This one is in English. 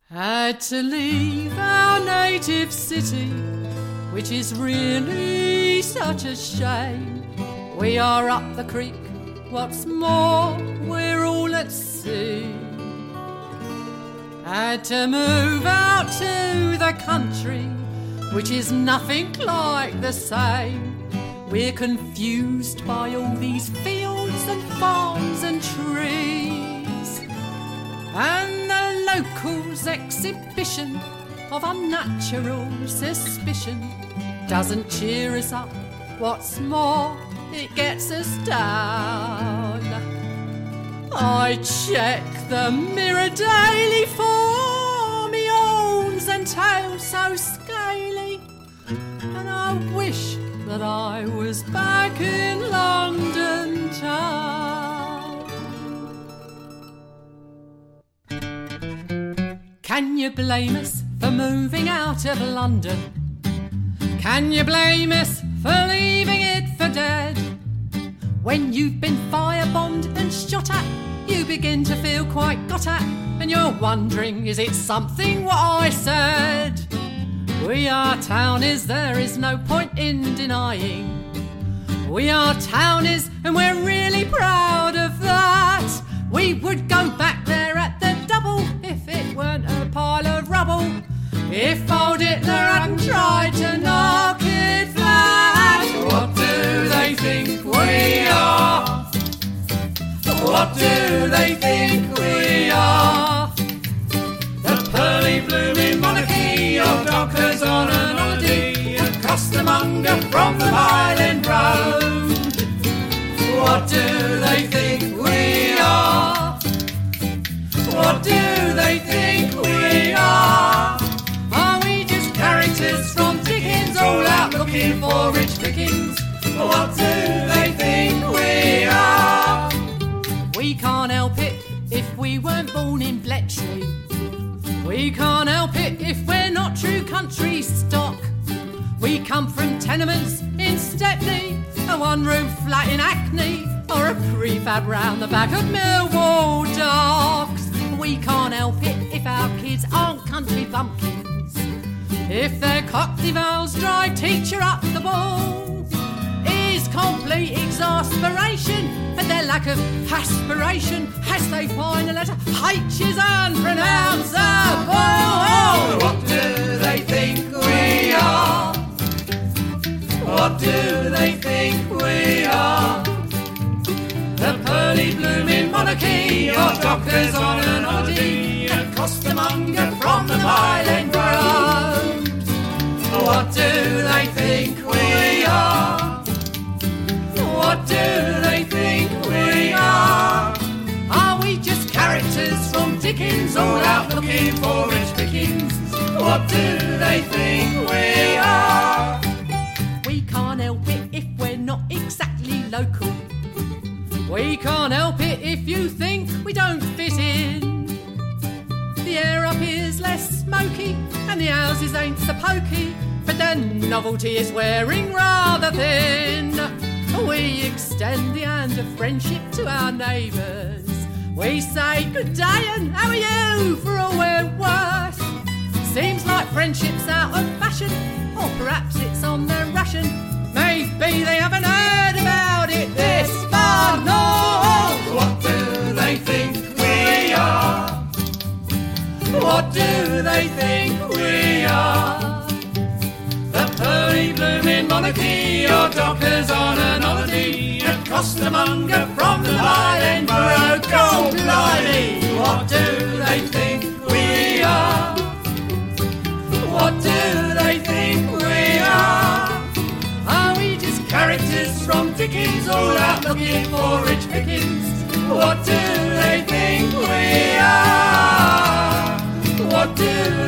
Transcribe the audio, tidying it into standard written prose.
Had to leave our native city, which is really such a shame. We are up the creek, what's more, we're all at sea. Had to move out to the country, which is nothing like the same. We're confused by all these fields and farms and trees, and the locals' exhibition of unnatural suspicion doesn't cheer us up. What's more, it gets us down. I check the Mirror daily for me yawns and tales so scaly, and I wish that I was back in London town. Can you blame us for moving out of London? Can you blame us for leaving it for dead? When you've been firebombed and shot at, you begin to feel quite got at, and you're wondering, is it something what I said? We are townies, there is no point in denying. We are townies, and we're really proud of that. We would go back there at the double if it weren't a pile of rubble. If old Hitler hadn't tried to knock it flat. What do they think we are? What do they think we are? The pearly blooming monarchy of dockers on an holiday, a costermonger from the Mile End Road. What do they think we are? What do they think we are? Are we just characters from Dickens, all out looking for rich pickings? What do they think we are? We can't help it if we weren't born in Bletchley. We can't help it if we're not true country stock. We come from tenements in Stepney, a one-room flat in Hackney, or a prefab round the back of Millwall Docks. We can't help it if our kids aren't country bumpkins, if their cockney-vowels drive teacher up the ball. Is complete exasperation at their lack of aspiration as they find a letter H is unpronounceable. What do they think we are? What do they think we are? The pearly blooming monarchy of dockers on an holiday, a costermonger from the Mile End Road. What do they think we are? What do they think we are? Are we just characters from Dickens, all out looking for rich pickings? What do they think we are? We can't help it if we're not exactly local. We can't help it if you think we don't fit in. The air up here's less smoky and the houses ain't so pokey, but the novelty is wearing rather thin. We extend the hand of friendship to our neighbours. We say good day and how are you for all we're worth. Seems like friendship's out of fashion, or perhaps it's on their ration. Maybe they haven't heard about it this far north. What do they think we are? What do they think we are? The pearly blooming monarchy of dockers on an holiday, a costermonger from the Mile End Road. Oh, blimey! What do they think we are? What do they think we are? Are we just characters from Dickens, all out looking for rich pickings? What do they think we are? What do